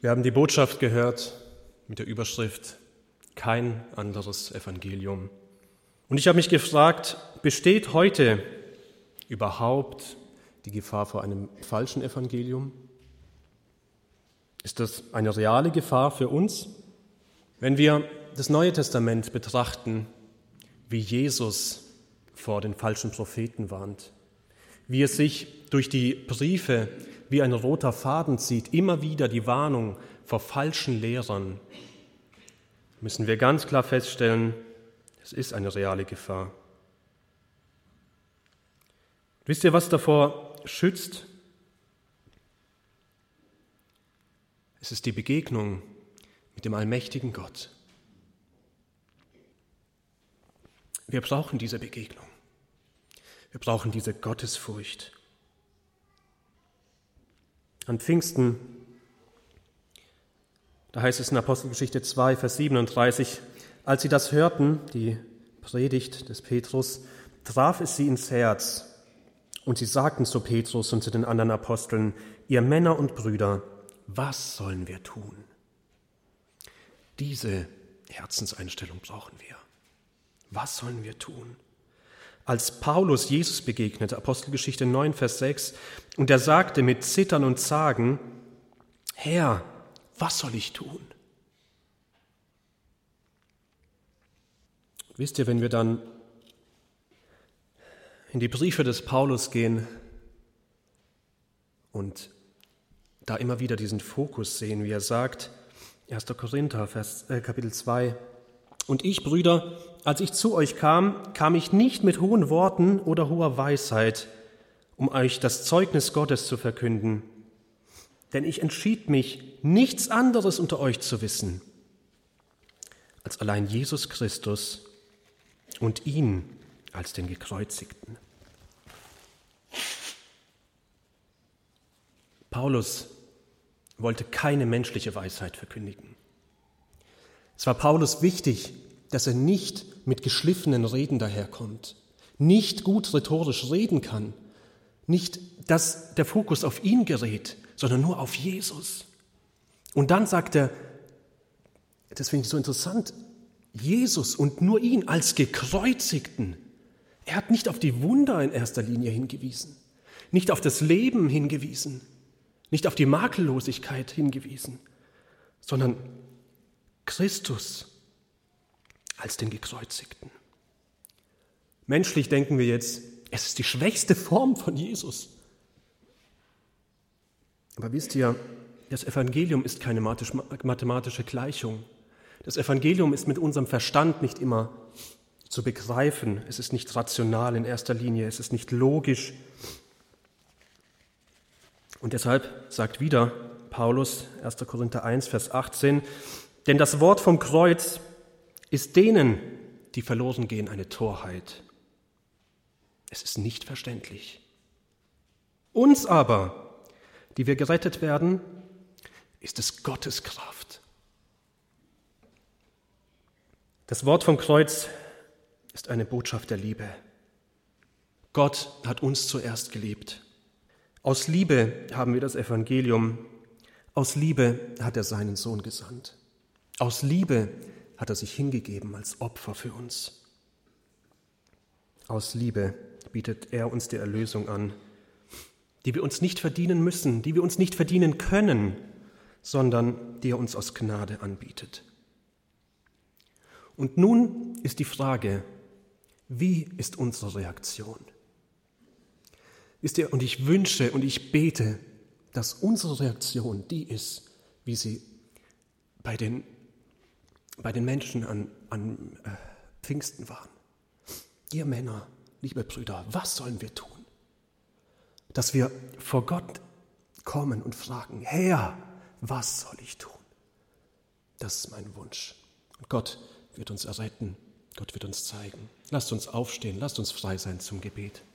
Wir haben die Botschaft gehört mit der Überschrift Kein anderes Evangelium. Und ich habe mich gefragt, besteht heute überhaupt die Gefahr vor einem falschen Evangelium? Ist das eine reale Gefahr für uns? Wenn wir das Neue Testament betrachten, wie Jesus vor den falschen Propheten warnt, wie es sich durch die Briefe wie ein roter Faden zieht, immer wieder die Warnung vor falschen Lehrern, müssen wir ganz klar feststellen, es ist eine reale Gefahr. Wisst ihr, was davor schützt? Es ist die Begegnung mit dem allmächtigen Gott. Wir brauchen diese Begegnung. Wir brauchen diese Gottesfurcht. An Pfingsten, da heißt es in Apostelgeschichte 2, Vers 37, als sie das hörten, die Predigt des Petrus, traf es sie ins Herz. Und sie sagten zu Petrus und zu den anderen Aposteln, ihr Männer und Brüder, was sollen wir tun? Diese Herzenseinstellung brauchen wir. Was sollen wir tun? Als Paulus Jesus begegnete, Apostelgeschichte 9, Vers 6, und er sagte mit Zittern und Zagen, Herr, was soll ich tun? Wisst ihr, wenn wir dann in die Briefe des Paulus gehen und da immer wieder diesen Fokus sehen, wie er sagt, 1. Korinther, Kapitel 2, und ich, Brüder, als ich zu euch kam, kam ich nicht mit hohen Worten oder hoher Weisheit, um euch das Zeugnis Gottes zu verkünden. Denn ich entschied mich, nichts anderes unter euch zu wissen, als allein Jesus Christus und ihn als den Gekreuzigten. Paulus wollte keine menschliche Weisheit verkündigen. Es war Paulus wichtig, dass er nicht mit geschliffenen Reden daherkommt, nicht gut rhetorisch reden kann, nicht, dass der Fokus auf ihn gerät, sondern nur auf Jesus. Und dann sagt er, das finde ich so interessant, Jesus und nur ihn als Gekreuzigten. Er hat nicht auf die Wunder in erster Linie hingewiesen, nicht auf das Leben hingewiesen, nicht auf die Makellosigkeit hingewiesen, sondern Christus als den Gekreuzigten. Menschlich denken wir jetzt, es ist die schwächste Form von Jesus. Aber wisst ihr, das Evangelium ist keine mathematische Gleichung. Das Evangelium ist mit unserem Verstand nicht immer zu begreifen. Es ist nicht rational in erster Linie, es ist nicht logisch. Und deshalb sagt wieder Paulus, 1. Korinther 1, Vers 18, denn das Wort vom Kreuz ist denen, die verloren gehen, eine Torheit. Es ist nicht verständlich. Uns aber, die wir gerettet werden, ist es Gottes Kraft. Das Wort vom Kreuz ist eine Botschaft der Liebe. Gott hat uns zuerst geliebt. Aus Liebe haben wir das Evangelium. Aus Liebe hat er seinen Sohn gesandt. Aus Liebe hat er sich hingegeben als Opfer für uns. Aus Liebe bietet er uns die Erlösung an, die wir uns nicht verdienen müssen, die wir uns nicht verdienen können, sondern die er uns aus Gnade anbietet. Und nun ist die Frage, wie ist unsere Reaktion? Wisst ihr, und ich wünsche und ich bete, dass unsere Reaktion die ist, wie sie bei den Menschen an Pfingsten waren. Ihr Männer, liebe Brüder, was sollen wir tun? Dass wir vor Gott kommen und fragen, Herr, was soll ich tun? Das ist mein Wunsch. Und Gott wird uns erretten, Gott wird uns zeigen. Lasst uns aufstehen, lasst uns frei sein zum Gebet.